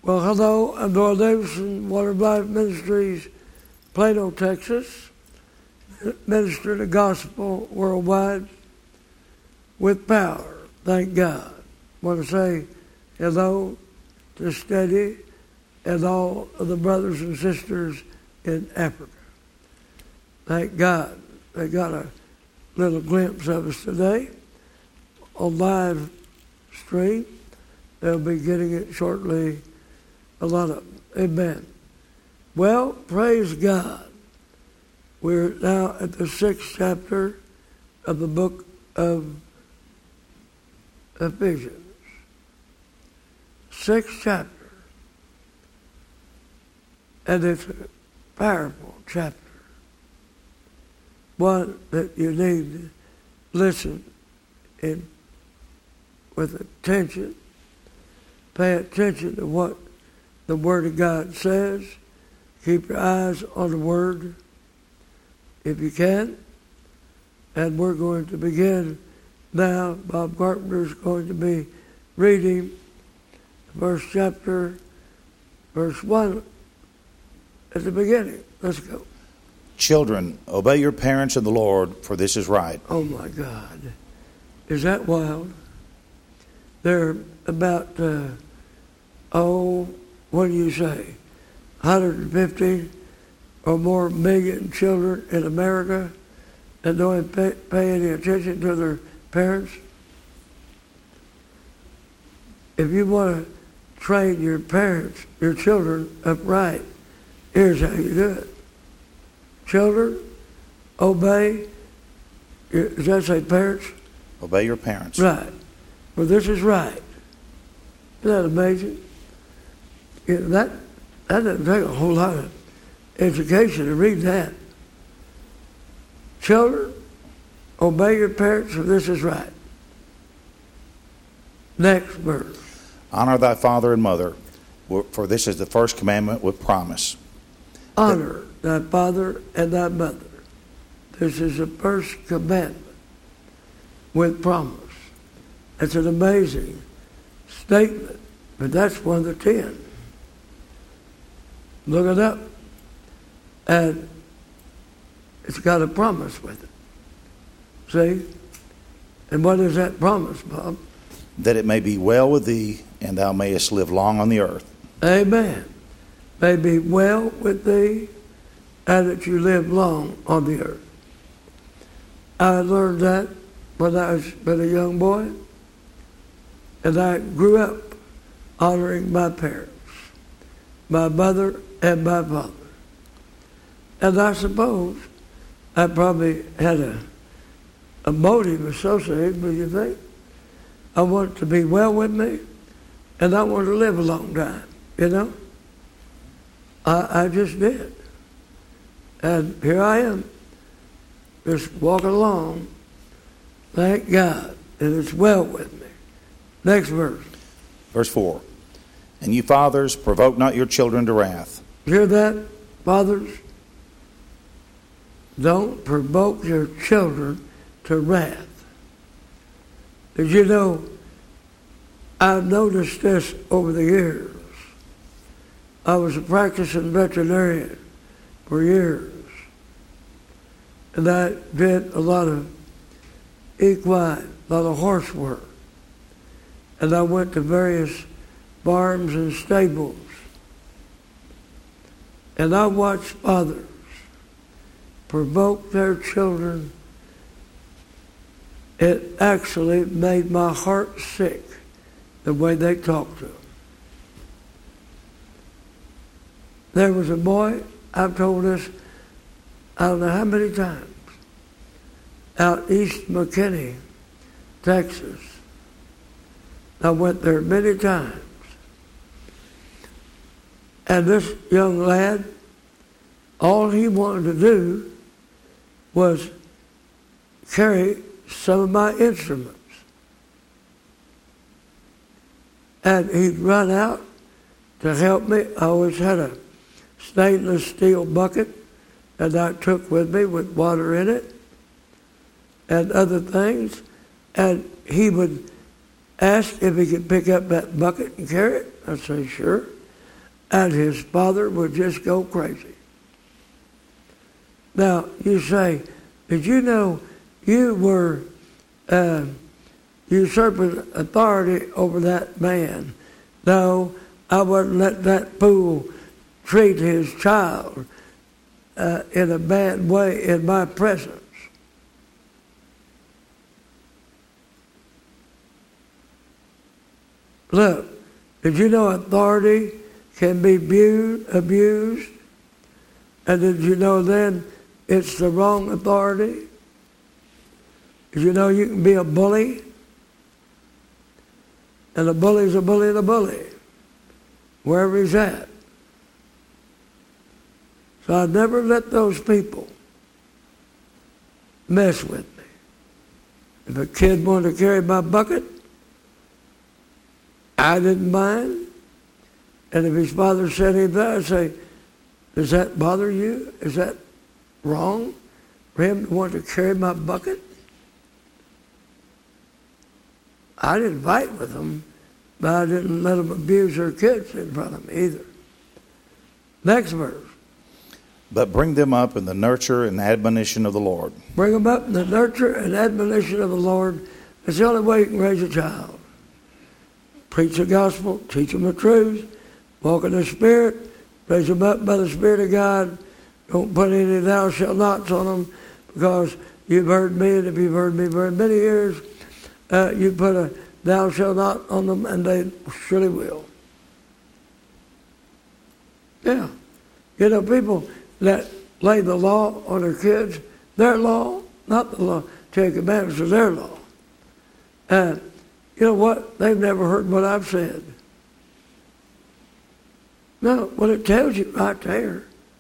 Well, hello, I'm Doyle Davidson, Water of Life Ministries, Plano, Texas. Minister the gospel worldwide with power, thank God. I want to say hello to Steady and all of the brothers and sisters in Africa. Thank God they got a little glimpse of us today on live stream. They'll be getting it shortly, a lot of them. Amen. Well, praise God. We're now at the 6th chapter of the book of Ephesians. 6th chapter. And it's a powerful chapter. One that you need to listen in with attention. Pay attention to what the Word of God says. Keep your eyes on the Word if you can. And we're going to begin now. Bob Carpenter is going to be reading the first chapter, verse 1 at the beginning. Let's go. Children, obey your parents in the Lord, for this is right. Oh my God. Is that wild? There are about, what do you say, 150 or more million children in America that don't pay any attention to their parents. If you want to train your parents, your children upright, here's how you do it. Children, obey. Does that say parents? Obey your parents. Right. Well, this is right. Isn't that amazing? That doesn't take a whole lot of education to read that. Children, obey your parents, for this is right. Next verse. Honor thy father and mother, for this is the first commandment with promise. Honor thy father and thy mother. This is the first commandment with promise. It's an amazing statement, but that's one of the 10. Look it up. And it's got a promise with it. See? And what is that promise, Bob? That it may be well with thee, and thou mayest live long on the earth. Amen. May be well with thee, and that you live long on the earth. I learned that when I was but a young boy, and I grew up honoring my parents, my mother and my father. And I suppose I probably had a motive associated with, you think? I wanted to be well with me, and I wanted to live a long time, you know? I just did. And here I am, just walking along, thank God, and it's well with me. Next verse. Verse 4. And you fathers, provoke not your children to wrath. Hear that, fathers? Don't provoke your children to wrath. Did you know, I've noticed this over the years. I was a practicing veterinarian for years. And I did a lot of equine, a lot of horse work. And I went to various farms and stables. And I watched fathers provoke their children. It actually made my heart sick, the way they talked to them. There was a boy, I've told this, I don't know how many times, out East McKinney, Texas. I went there many times. And this young lad, all he wanted to do was carry some of my instruments. And he'd run out to help me. I always had a stainless steel bucket that I took with me with water in it and other things. And he would ask if he could pick up that bucket and carry it. I'd say, sure. and his father would just go crazy. Now, you say, did you know you were usurping authority over that man? No, I wouldn't let that fool treat his child in a bad way in my presence. Look, did you know authority can be abused? And did you know then it's the wrong authority? Did you know you can be a bully? And a bully's a bully and a bully, wherever he's at. So I never let those people mess with me. If a kid wanted to carry my bucket, I didn't mind. And if his father said anything, I'd say, does that bother you? Is that wrong for him to want to carry my bucket? I didn't fight with them, but I didn't let them abuse their kids in front of me either. Next verse. But bring them up in the nurture and admonition of the Lord. Bring them up in the nurture and admonition of the Lord. It's the only way you can raise a child. Preach the gospel, teach them the truth, walk in the Spirit, raise them up by the Spirit of God. Don't put any thou shalt nots on them, because you've heard me, and if you've heard me for many years, you put a thou shalt not on them, and they surely will. Yeah. You know, people that lay the law on their kids, their law, not the law, Ten Commandments are their law. And you know what? They've never heard what I've said. No, well, it tells you right there.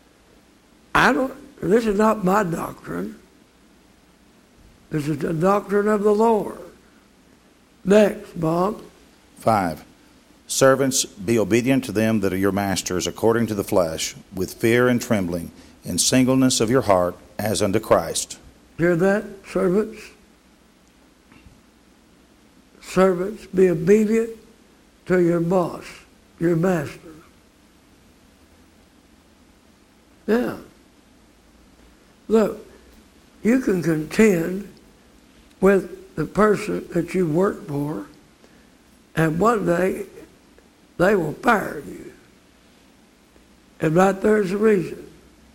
This is not my doctrine. This is the doctrine of the Lord. Next, Bob. 5. Servants, be obedient to them that are your masters according to the flesh, with fear and trembling, in singleness of your heart, as unto Christ. Hear that, servants? Servants, be obedient to your boss, your master. Yeah. Look, you can contend with the person that you work for, and one day they will fire you. And right there's the reason.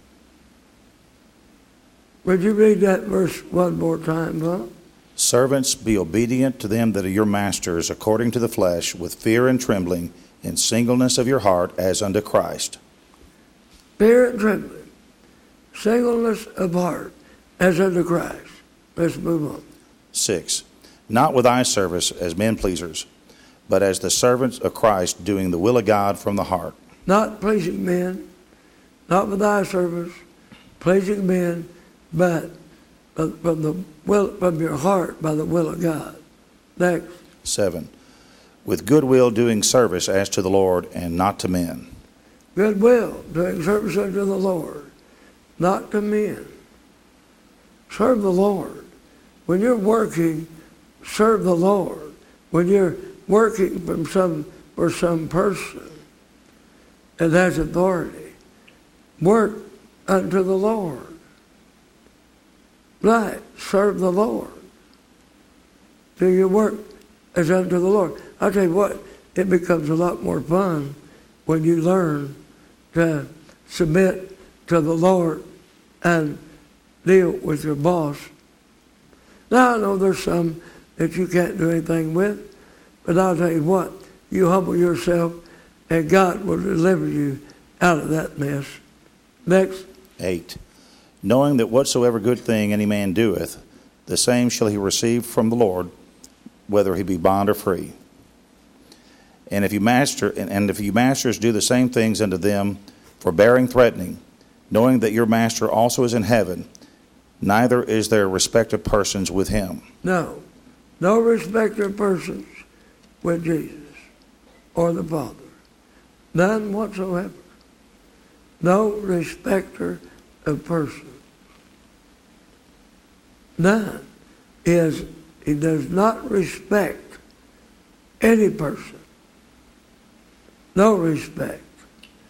Would you read that verse one more time, Bob? Servants, be obedient to them that are your masters according to the flesh, with fear and trembling, in singleness of your heart, as unto Christ. Fear and trembling, singleness of heart, as unto Christ. Let's move on. 6. Not with eye service as men pleasers, but as the servants of Christ, doing the will of God from the heart. Not pleasing men, not with eye service, pleasing men, but from your heart by the will of God. Next. 7. With good will doing service as to the Lord, and not to men. Goodwill, doing service unto the Lord, not to men. Serve the Lord. When you're working, serve the Lord. When you're working for some person that has authority, work unto the Lord. Right, serve the Lord. Do your work as unto the Lord. I'll tell you what, it becomes a lot more fun when you learn to submit to the Lord and deal with your boss. Now, I know there's some that you can't do anything with, but I'll tell you what, you humble yourself and God will deliver you out of that mess. Next. 8. Knowing that whatsoever good thing any man doeth, the same shall he receive from the Lord, whether he be bond or free. And if you masters do the same things unto them, forbearing threatening, knowing that your master also is in heaven, neither is there respect of persons with him. No respect of persons with Jesus or the Father. None whatsoever. No respecter of persons. None. He does not respect any person. No respect.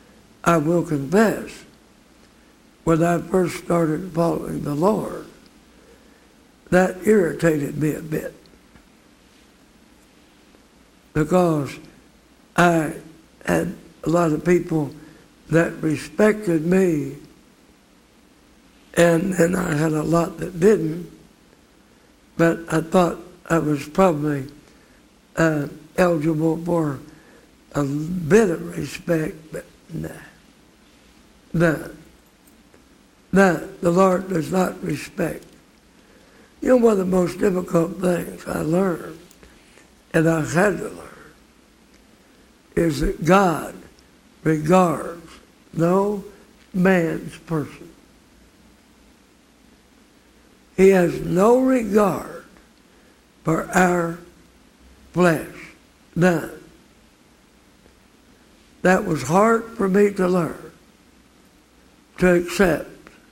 I will confess, when I first started following the Lord, that irritated me a bit. Because I had a lot of people that respected me, and then I had a lot that didn't. But I thought I was probably eligible for a bit of respect, but no. The Lord does not respect. You know, one of the most difficult things I learned, and I had to learn, is that God regards no man's person. He has no regard for our flesh. None. That was hard for me to learn, to accept.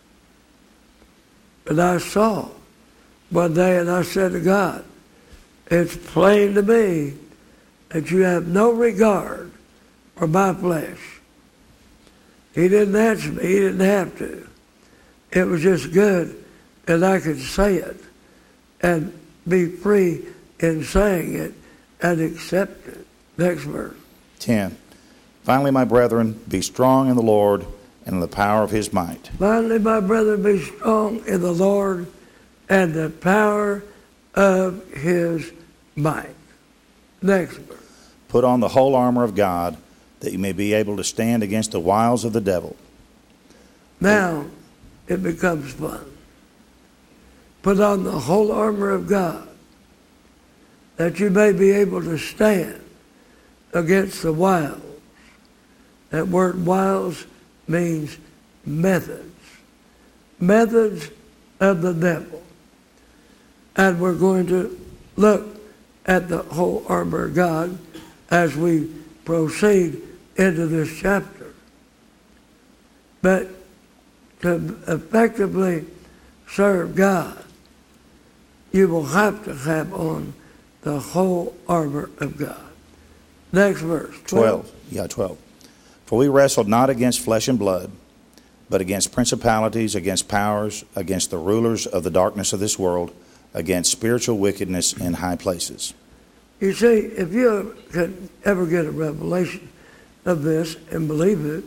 But I saw one day, and I said to God, it's plain to me that you have no regard for my flesh. He didn't answer me. He didn't have to. It was just good that I could say it and be free in saying it and accept it. Next verse. 10. Finally, my brethren, be strong in the Lord and in the power of his might. Finally, my brethren, be strong in the Lord and the power of his might. Next verse. Put on the whole armor of God, that you may be able to stand against the wiles of the devil. Now it becomes fun. Put on the whole armor of God, that you may be able to stand against the wiles. That word wiles means methods. Methods of the devil. And we're going to look at the whole armor of God as we proceed into this chapter. But to effectively serve God, you will have to have on the whole armor of God. Next verse. 12. 12. For we wrestle not against flesh and blood, but against principalities, against powers, against the rulers of the darkness of this world, against spiritual wickedness in high places. You see, if you can ever get a revelation of this and believe it,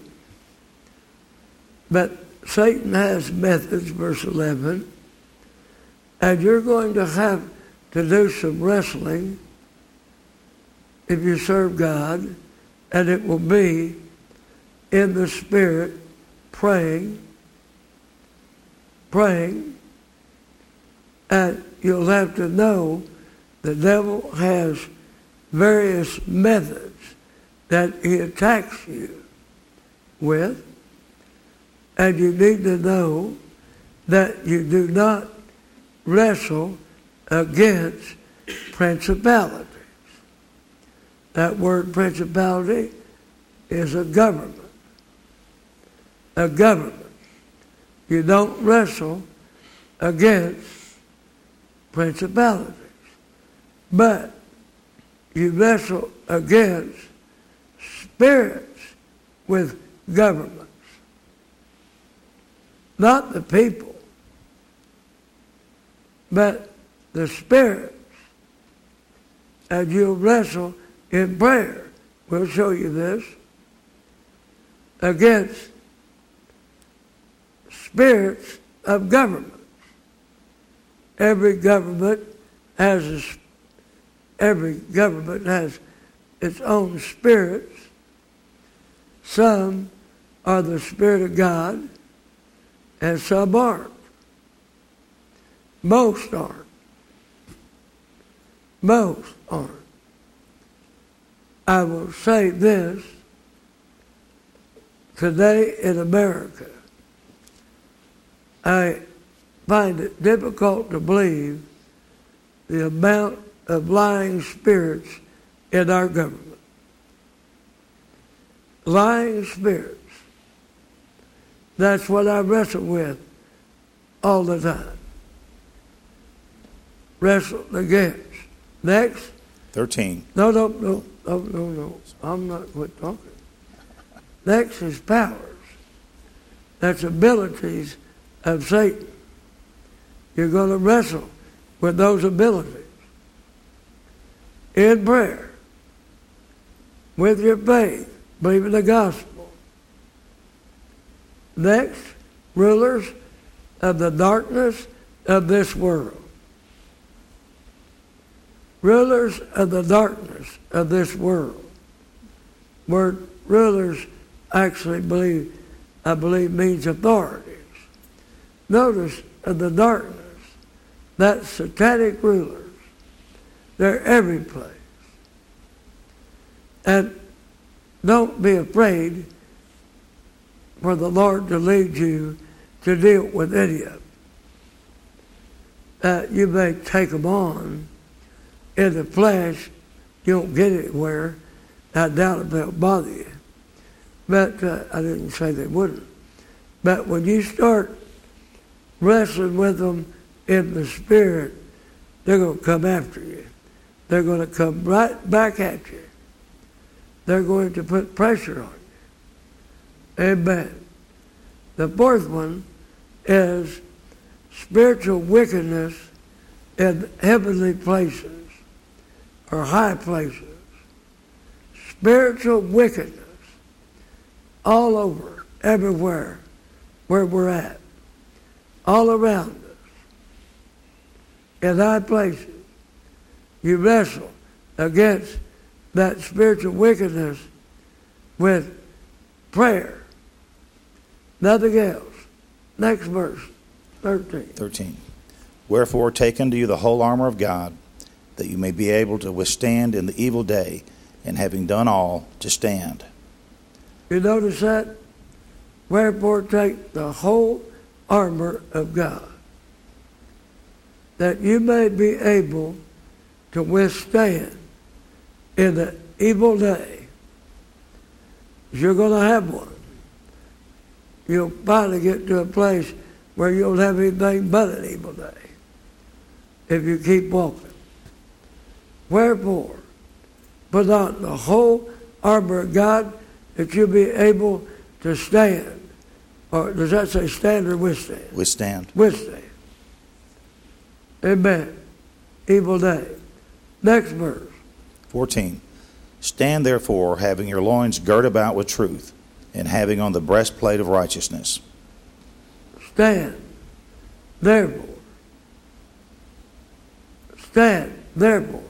but Satan has methods, verse 11, and you're going to have to do some wrestling if you serve God, and it will be in the Spirit, praying, and you'll have to know the devil has various methods that he attacks you with, and you need to know that you do not wrestle against principalities. That word principality is a government. A government. You don't wrestle against principalities, but you wrestle against spirits with governments. Not the people, but the spirits. And you'll wrestle in prayer. We'll show you this. Against spirits of government. Every government has its own spirits. Some are the Spirit of God, and some aren't. Most aren't. Most aren't. I will say this. Today in America, I find it difficult to believe the amount of lying spirits in our government. Lying spirits. That's what I wrestle with all the time. Wrestle against. Next. 13. No. I'm not quit talking. Next is powers. That's abilities of Satan. You're going to wrestle with those abilities in prayer, with your faith, believing the gospel. Next, rulers of the darkness of this world. Rulers of the darkness of this world. Word rulers actually I believe means authorities. Notice of the darkness, that's satanic rulers. They're every place. And don't be afraid for the Lord to lead you to deal with any of them. You may take them on in the flesh. You don't get anywhere. I doubt if they'll bother you. But I didn't say they wouldn't. But when you start wrestling with them in the spirit, they're going to come after you. They're going to come right back at you. They're going to put pressure on you. Amen. The fourth one is spiritual wickedness in heavenly places or high places. Spiritual wickedness all over, everywhere, where we're at, all around us, in high places. You wrestle against that spiritual wickedness with prayer. Nothing else. Next verse, 13. Wherefore take unto you the whole armor of God, that you may be able to withstand in the evil day, and having done all, to stand. You notice that? Wherefore take the whole armor of God, that you may be able to withstand in the evil day. You're going to have one. You'll finally get to a place where you don't have anything but an evil day if you keep walking. Wherefore, put on the whole armor of God, that you'll be able to stand. Or does that say stand or withstand? Withstand. Withstand. Amen. Evil day. Next verse. 14. Stand therefore, having your loins girt about with truth, and having on the breastplate of righteousness. Stand. Therefore. Stand. Therefore.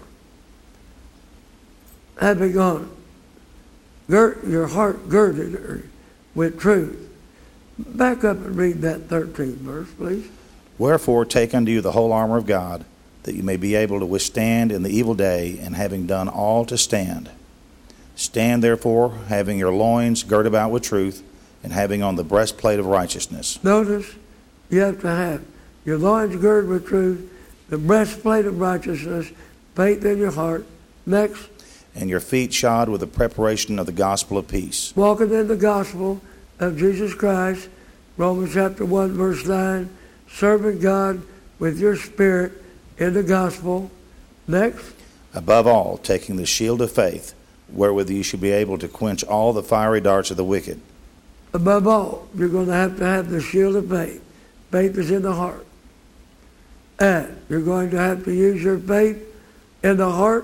Having on your heart girded with truth. Back up and read that 13th verse, please. Wherefore take unto you the whole armor of God, that you may be able to withstand in the evil day, and having done all, to stand. Stand therefore, having your loins girt about with truth, and having on the breastplate of righteousness. Notice, you have to have your loins girded with truth, the breastplate of righteousness, faith in your heart. Next. And your feet shod with the preparation of the gospel of peace. Walking in the gospel of Jesus Christ, Romans chapter 1, verse 9, serving God with your spirit in the gospel. Next. Above all, taking the shield of faith, wherewith you should be able to quench all the fiery darts of the wicked. Above all, you're going to have the shield of faith. Faith is in the heart. And you're going to have to use your faith in the heart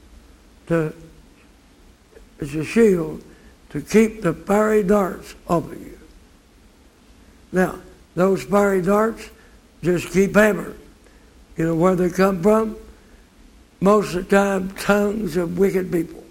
as a shield to keep the fiery darts off of you. Now, those fiery darts, just keep hammering. You know where they come from? Most of the time, tongues of wicked people.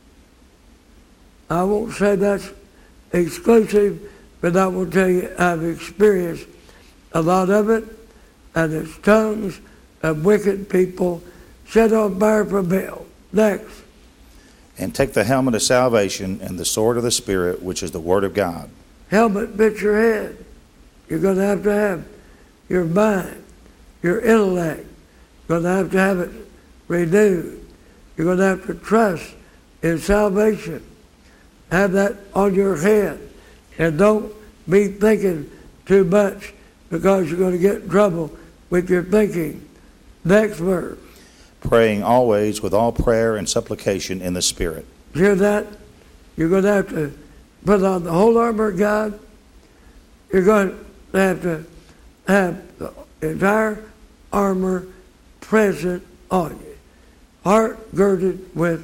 I won't say that's exclusive, but I will tell you I've experienced a lot of it, and it's tongues of wicked people set on fire from hell. Next. And take the helmet of salvation and the sword of the Spirit, which is the word of God. Helmet fits your head. You're going to have your mind, your intellect. You're going to have it renewed. You're going to have to trust in salvation. Have that on your head. And don't be thinking too much, because you're going to get in trouble with your thinking. Next verse. Praying always with all prayer and supplication in the Spirit. Hear that? You're going to have to put on the whole armor of God. You're going to have the entire armor present on you. Heart girded with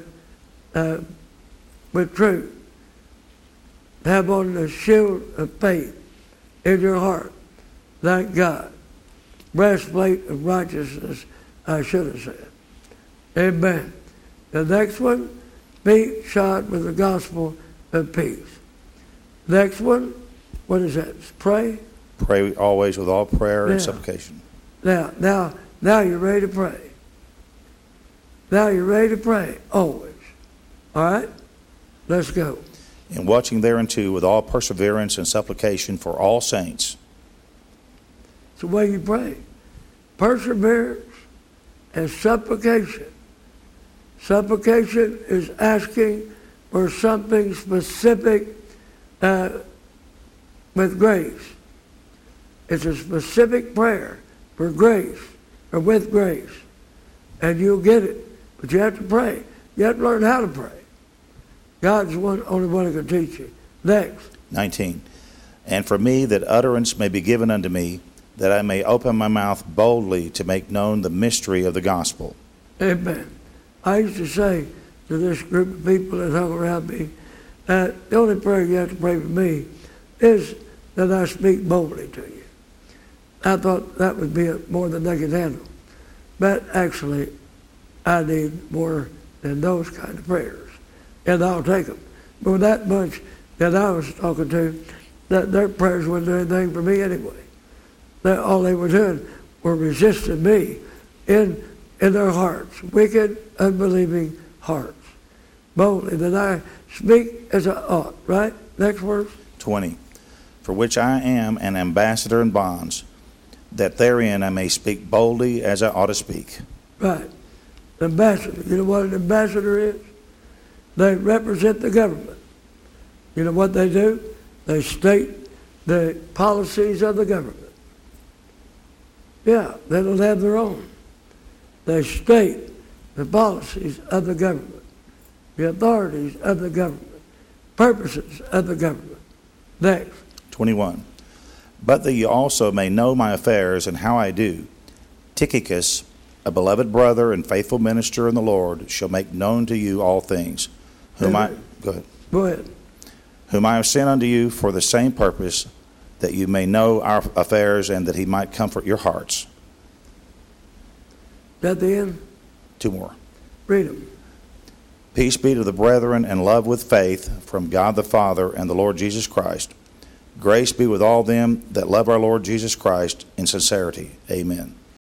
truth. Have on the shield of faith in your heart. Thank God. Breastplate of righteousness, I should have said. Amen. The next one, feet shod with the gospel of peace. Next one, what is that? Pray. Pray always with all prayer and supplication. Now you're ready to pray. Now you're ready to pray, always. All right? Let's go. And watching thereunto with all perseverance and supplication for all saints. It's the way you pray. Perseverance and supplication. Supplication is asking for something specific with grace. It's a specific prayer for grace or with grace. And you'll get it. But you have to pray. You have to learn how to pray. God's the only one who can teach you. Next. 19. And for me that utterance may be given unto me, that I may open my mouth boldly to make known the mystery of the gospel. Amen. I used to say to this group of people that hung around me, the only prayer you have to pray for me is that I speak boldly to you. I thought that would be more than they could handle. But actually, I need more than those kind of prayers. And I'll take them. But with that bunch that I was talking to, that their prayers wouldn't do anything for me anyway. All they were doing were resisting me in their hearts, wicked, unbelieving hearts. Boldly that I speak as I ought. Right? Next verse. 20. For which I am an ambassador in bonds, that therein I may speak boldly as I ought to speak. Right. Ambassador. You know what an ambassador is? They represent the government. You know what they do? They state the policies of the government. Yeah, they don't have their own. They state the policies of the government, the authorities of the government, purposes of the government. Next. 21. But that you also may know my affairs and how I do, Tychicus, a beloved brother and faithful minister in the Lord, shall make known to you all things. Go ahead. Whom I have sent unto you for the same purpose, that you may know our affairs and that he might comfort your hearts. Is that the end? 2 more. Read them. Peace be to the brethren and love with faith from God the Father and the Lord Jesus Christ. Grace be with all them that love our Lord Jesus Christ in sincerity. Amen.